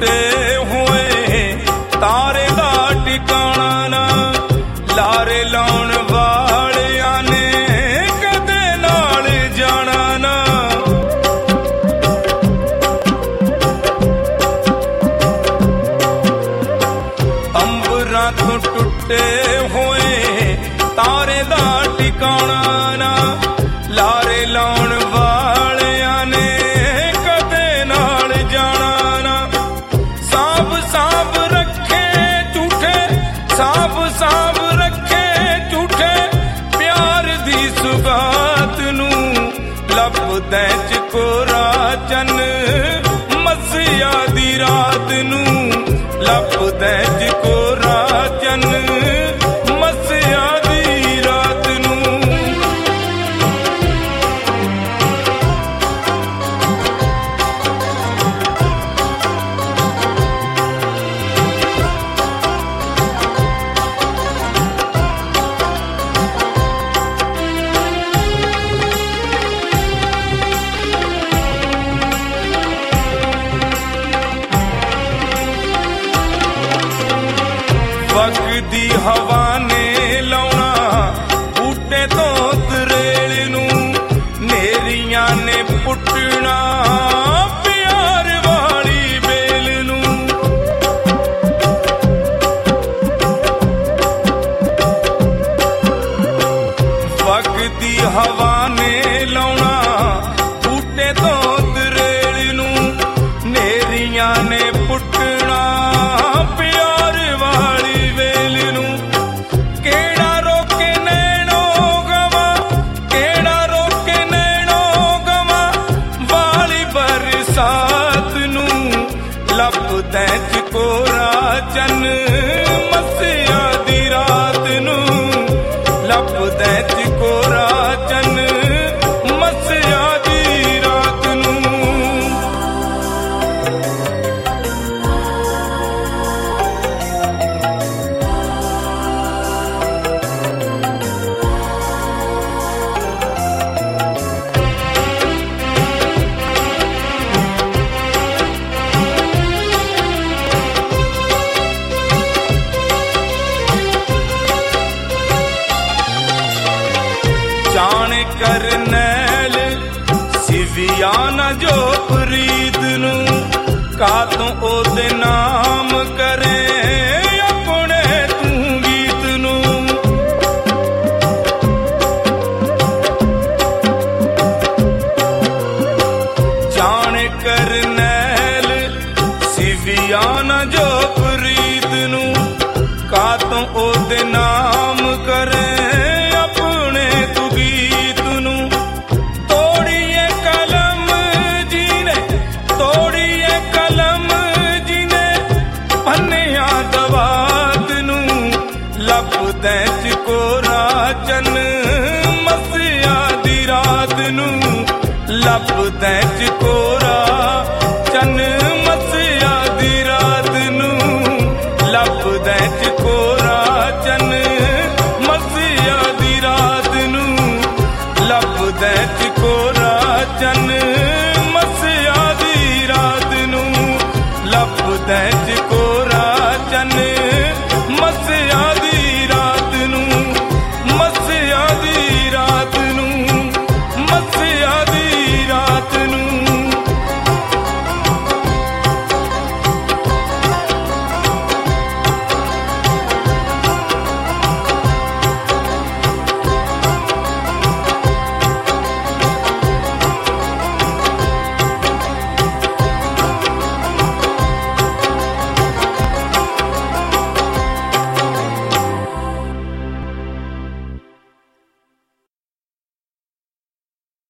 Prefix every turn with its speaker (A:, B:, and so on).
A: ਟੁੱਟੇ ਹੋਏ ਤਾਰੇ ਦਾ ਟਿਕਾਣਾ ਨਾ, ਲਾਰੇ ਲਾਉਣ ਵਾਲਿਆਂ ਨੇ ਕਦੇ ਨਾਲ ਜਾਣਾ ਨਾ। ਅੰਬਰਾਂ ਤੋਂ ਟੁੱਟੇ ਹੋਏ ਤਾਰੇ ਦਾ ਟਿਕਾਣਾ ਨਾ, ਲਾਰੇ ਲਾਉਣ ਵਾਲਿਆਂ ਨੇ ਕਦੇ ਨਾਲ ਜਾਣਾ ਨਾ। ਸਾਂਭ ਸਾਂਭ ਰੱਖੇ ਝੂਠੇ, ਸਾਂਭ ਸਾਂਭ ਰੱਖੇ ਝੂਠੇ ਪਿਆਰ ਦੀ ਸੁਗਾਤ ਨੂੰ, ਲੱਭਦਾ ਚਕੋਰਾ ਚੰਨ ਮੱਸਿਆ ਦੀ ਰਾਤ ਨੂੰ, ਲੱਭਦਾ ਚਕੋਰਾ ਚੰਨ ਮੱਸਿਆ ਦੀ ਰਾਤ ਨੂੰ। ਵਗਦੀ ਹਵਾ ਨੇ ਲਾਉਣਾ ਬੂਟੇ ਤੋਂ ਤਰੇਲ ਨੂੰ, ਨੇਰੀਆਂ ਨੇ ਪੁੱਟਣਾ ਪਿਆਰ ਵਾਲੀ ਬੇਲ ਨੂੰ। ਵਗਦੀ ਹਵਾ ਨੇ ਲਾਉਣਾ ਬੂਟੇ ਤੋਂ ਤਰੇਲ ਨੂੰ, ਨੇਰੀਆਂ ਨੇ ਪੁੱਟਣਾ ਪਿਆਰ ਵਾਲੀ ਵੇਲ ਨੂੰ। ਕਿਹੜਾ ਰੋਕੇ ਨੈਣੋ ਗਵਾ, ਕਿਹੜਾ ਰੋਕੇ ਨੈਣੋ ਗਵਾ ਵਾਲੀ ਬਰਸਾਤ ਨੂੰ, ਲੱਭਦਾ ਚਕੋਰਾ ਚੰਨ ਮੱਸਿਆ ਦੀ ਰਾਤ ਨੂੰ, ਲੱਭਦਾ ਚਕੋਰਾ ਚੰਨ ਮੱਸਿਆ ਦੀ ਰਾਤ ਨੂੰ। ਜਾਣੇ ਕਰਨੈਲ ਸਿਵਿਆ ਨਾ ਜੋ ਪ੍ਰੀਤ ਨੂੰ, ਕਾਤੋਂ ਉਹਦੇ ਨਾਮ ਕਰੇ ਆਪਣੇ ਤੂੰ ਗੀਤ ਨੂੰ। ਜਾਣੇ ਕਰਨੈਲ ਸਿਵਿਆ ਨਾ ਜੋ ਪ੍ਰੀਤ ਨੂੰ, ਕਾਤੋਂ ਉਹਦੇ ਨਾਮ ਕਰੇ ਆਪਣੇ ਤੂੰ ਗੀਤ ਨੂੰ। ਤੋੜੀਏ ਕਲਮ ਜੀਨੇ, ਤੋੜੀਏ ਕਲਮ ਜੀਨੇ ਪੰਨਿਆ ਦਵਾਤ ਨੂੰ, ਲੱਭਦਾ ਚਕੋਰਾ ਚੰਨ ਮੱਸਿਆ ਦੀ ਰਾਤ ਨੂੰ, ਲੱਭਦਾ ਚਕੋਰਾ ਚੰਨ ਮੱਸਿਆ ਦੀ ਰਾਤ ਨੂੰ, ਲੱਭਦਾ ਚਕੋਰਾ ਚੰਨ ਮੱਸਿਆ ਦੀ ਰਾਤ ਨੂੰ, ਲੱਭਦਾ ਚਕੋਰਾ ਚੰਨ